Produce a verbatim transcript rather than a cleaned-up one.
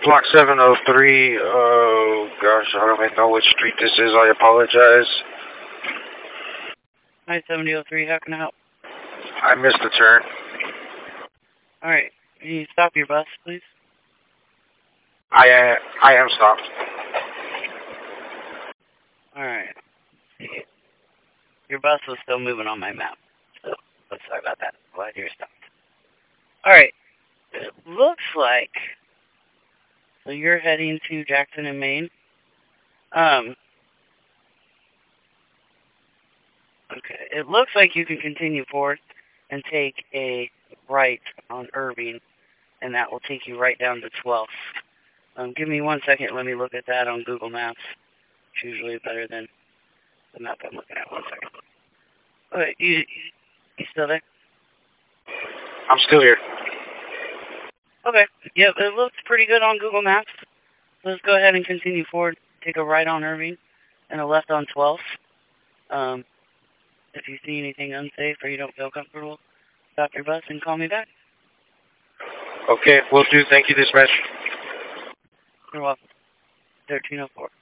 block seven oh three. Oh, gosh, I don't even know which street this is. I apologize. Hi, seventy oh three. How can I help? I missed the turn. All right. Can you stop your bus, please? I, uh, I am stopped. All right. Your bus was still moving on my map, so let's sorry about that. Glad you're stopped. All right. It looks like so you're heading to Jackson and Maine. Um. Okay. It looks like you can continue forward and take a right on Irving, and that will take you right down to twelfth. Um, give me one second. Let me look at that on Google Maps. It's usually better than the map I'm looking at. One second. Okay, you, you still there? I'm still here. Okay. Yep, it looks pretty good on Google Maps. Let's go ahead and continue forward. Take a right on Irving and a left on twelfth. Um, if you see anything unsafe or you don't feel comfortable, stop your bus and call me back. Okay, will do. Thank you, dispatch. You're welcome. thirteen oh four.